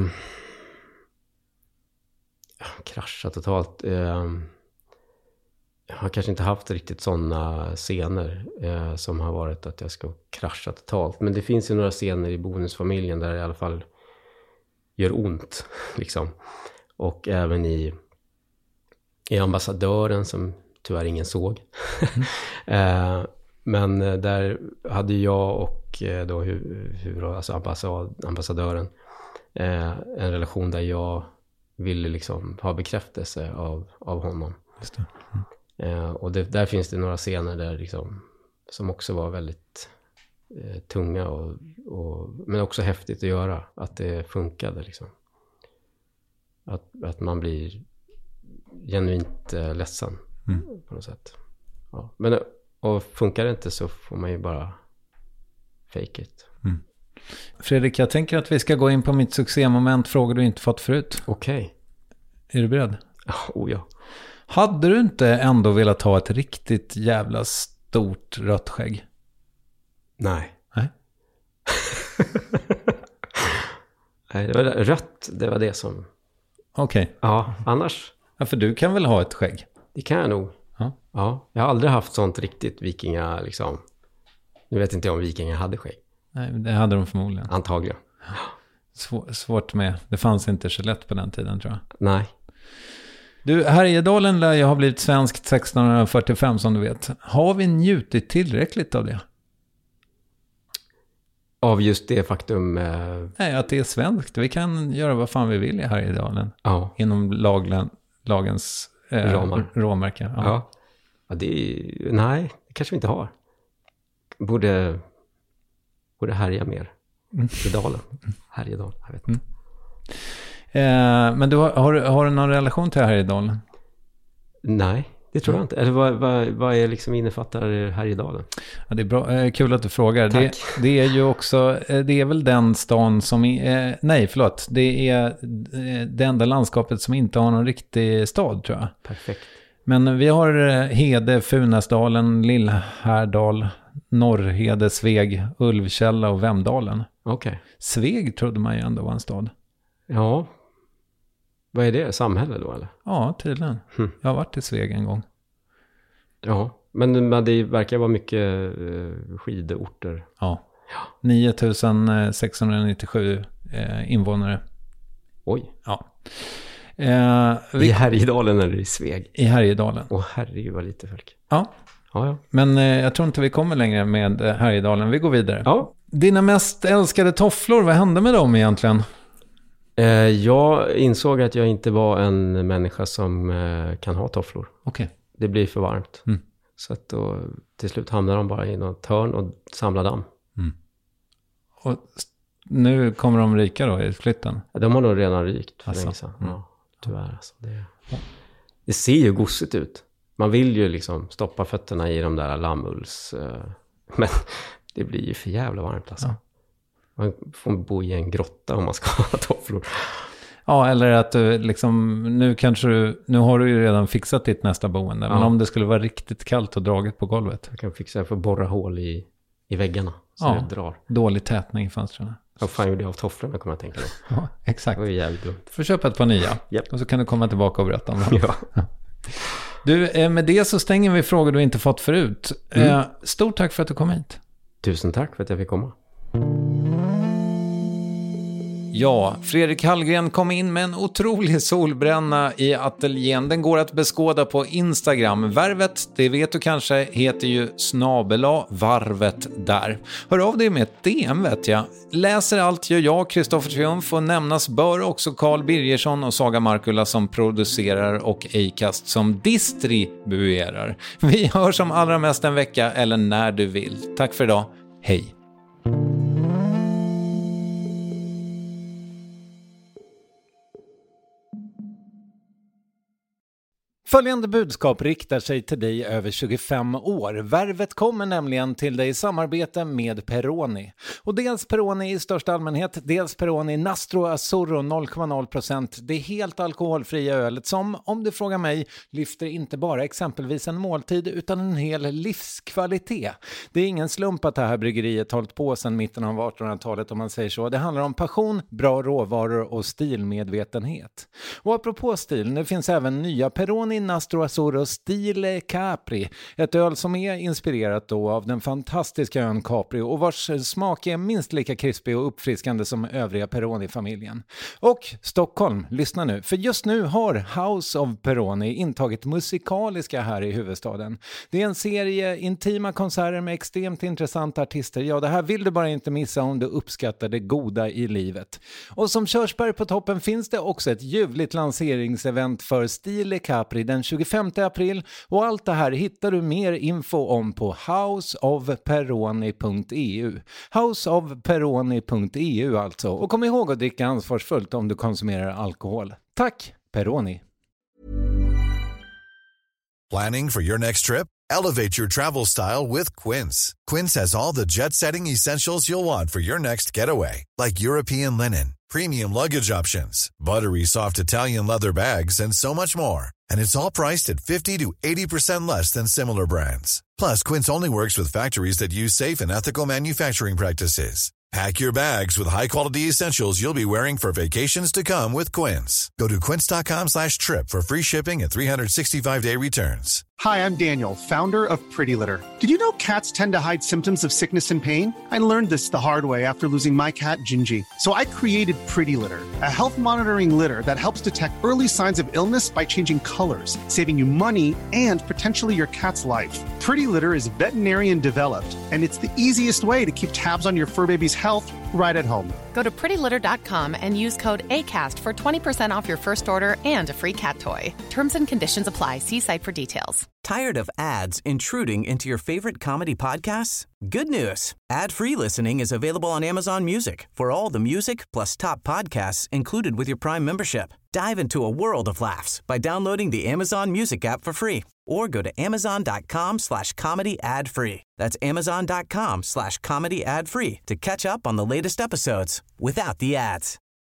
krascha totalt. Eh, jag har kanske inte haft riktigt sådana scener eh, som har varit att jag ska krascha totalt. Men det finns ju några scener i Bonusfamiljen där det i alla fall gör ont. Liksom. Och även i, i Ambassadören, som tyvärr ingen såg. Mm. eh, Men där hade jag och då, hur, hur, alltså ambassad, ambassadören eh, en relation där jag ville liksom ha bekräftelse av, av honom. Just det. Mm. Eh, och det, där finns det några scener där liksom, som också var väldigt eh, tunga och, och, men också häftigt att göra. Att det funkade liksom. Att, att man blir genuint eh, ledsen mm. på något sätt. Ja. Men och funkar det inte så får man ju bara fake it. Mm. Fredrik, jag tänker att vi ska gå in på mitt succémoment, frågor du inte fått förut. Okej. Okay. Är du beredd? Oh ja. Hade du inte ändå velat ha ett riktigt jävla stort rött skägg? Nej. Nej. Nej, det var rött, det var det som... Okej. Okay. Ja, annars... Ja, för du kan väl ha ett skägg? Det kan jag nog. Ja. Ja, jag har aldrig haft sånt riktigt vikinga liksom. Nu vet inte jag om vikingar hade skägg. Nej, det hade de förmodligen. Antagligen. Svår, svårt med. Det fanns inte så lätt på den tiden, tror jag. Nej. Du, Härjedalen lär ju ha blivit svenskt sextonhundrafyrtiofem, som du vet. Har vi njutit tillräckligt av det? Av just det faktum... Eh... Nej, att det är svenskt. Vi kan göra vad fan vi vill i Härjedalen. Ja. Inom laglen, lagens... Ramar. Råmärken. Ja. Ja. Ja, det är, nej, det kanske vi inte har. Borde, borde härja mer mm. i dalen. Härjedalen, jag vet inte. Mm. Eh, men du har, har, har du någon relation till Härjedalen? Nej, Det tror jag inte. Eller vad, vad, vad är liksom innefattar Härjedalen? Ja, det är bra. Eh, kul att du frågar. Det, det är ju också, det är väl den stan som, är, eh, nej förlåt, det är eh, det enda landskapet som inte har någon riktig stad tror jag. Perfekt. Men vi har Hede, Funäsdalen, Lillhärdal, Norrhede, Sveg, Ulvkälla och Vemdalen. Okej. Okay. Sveg trodde man ju ändå var en stad. Ja. Vad är det? Samhälle då eller? Ja, tydligen. Hmm. Jag har varit i Sveg en gång. Ja, men, men det verkar vara mycket eh, skidorter. Ja. ja. nio tusen sexhundranittiosju eh, invånare. Oj. Ja. Eh, vi... I Härjedalen eller i Sveg? I Härjedalen. Åh herregud vad lite folk. Ja. Ja, ja. Men eh, jag tror inte vi kommer längre med eh, Härjedalen. Vi går vidare. Ja. Dina mest älskade tofflor, vad hände med dem egentligen? Eh, jag insåg att jag inte var en människa som eh, kan ha tofflor. Okej. Okay. Det blir för varmt. Mm. Så att då, till slut hamnar de bara i något hörn och samlar damm. Mm. Och nu kommer de ryka då i flytten? De har nog redan rykt för alltså. länge sedan. Mm. Ja, tyvärr. Alltså. Det, det ser ju gossigt ut. Man vill ju liksom stoppa fötterna i de där lamulls. Eh, men det blir ju för jävla varmt alltså. Ja. Man får bo i en grotta om man ska ha tofflor. Ja, eller att du liksom, nu kanske du, nu har du ju redan fixat ditt nästa boende. Ja. Men om det skulle vara riktigt kallt och draget på golvet. Jag kan fixa, jag får borra hål i, i väggarna. Så ja, det drar. Dålig tätning i fönstren. Vad fan gjorde jag av tofflorna kommer jag tänka då. Ja, exakt. Det var jävligt dumt. Får köpa ett par nya. Yep. Och så kan du komma tillbaka och berätta om dem. Ja. Du, med det så stänger vi frågor du inte fått förut. Mm. Stort tack för att du kom hit. Tusen tack för att jag fick komma. Ja, Fredrik Hallgren kom in med en otrolig solbränna i ateljén. Den går att beskåda på Instagram. Värvet, det vet du kanske, heter ju snabela varvet där. Hör av dig med ett D M vet jag. Läser allt gör jag, Kristoffer Triumf, och nämnas bör också Carl Birgersson och Saga Markula som producerar och Acast som distribuerar. Vi hörs som allra mest en vecka eller när du vill. Tack för idag. Hej! Följande budskap riktar sig till dig över tjugofem år. Värvet kommer nämligen till dig i samarbete med Peroni. Och dels Peroni i största allmänhet, dels Peroni Nastro Azzurro noll komma noll procent. Det är helt alkoholfria ölet som, om du frågar mig, lyfter inte bara exempelvis en måltid utan en hel livskvalitet. Det är ingen slump att det här bryggeriet hållit på sedan mitten av artonhundratalet om man säger så. Det handlar om passion, bra råvaror och stilmedvetenhet. Och apropå stil, det finns även nya Peroni Nastro Azzurro Stile Capri, ett öl som är inspirerat då av den fantastiska ön Capri och vars smak är minst lika krispig och uppfriskande som övriga Peroni-familjen. Och Stockholm, lyssna nu, för just nu har House of Peroni intagit musikaliska här i huvudstaden. Det är en serie intima konserter med extremt intressanta artister. Ja, det här vill du bara inte missa om du uppskattar det goda i livet. Och som körsbär på toppen finns det också ett ljuvligt lanseringsevent för Stile Capri den tjugofemte april, och allt det här hittar du mer info om på house of peroni punkt e u. house of peroni punkt e u alltså. Och kom ihåg att dricka ansvarsfullt om du konsumerar alkohol. Tack, Peroni! Planning for your next trip? Elevate your travel style with Quince. Quince has all the jet-setting essentials you'll want for your next getaway, like European linen, premium luggage options, buttery soft Italian leather bags, and so much more. And it's all priced at fifty to eighty percent less than similar brands. Plus, Quince only works with factories that use safe and ethical manufacturing practices. Pack your bags with high-quality essentials you'll be wearing for vacations to come with Quince. Go to quince.com slash trip for free shipping and three sixty-five day returns. Hi, I'm Daniel, founder of Pretty Litter. Did you know cats tend to hide symptoms of sickness and pain? I learned this the hard way after losing my cat, Gingy. So I created Pretty Litter, a health monitoring litter that helps detect early signs of illness by changing colors, saving you money and potentially your cat's life. Pretty Litter is veterinarian developed, and it's the easiest way to keep tabs on your fur baby's health right at home. Go to pretty litter dot com and use code ACAST for twenty percent off your first order and a free cat toy. Terms and conditions apply. See site for details. Tired of ads intruding into your favorite comedy podcasts? Good news. Ad-free listening is available on Amazon Music for all the music plus top podcasts included with your Prime membership. Dive into a world of laughs by downloading the Amazon Music app for free or go to amazon.com slash comedy ad free. That's amazon.com slash comedy ad free to catch up on the latest episodes without the ads.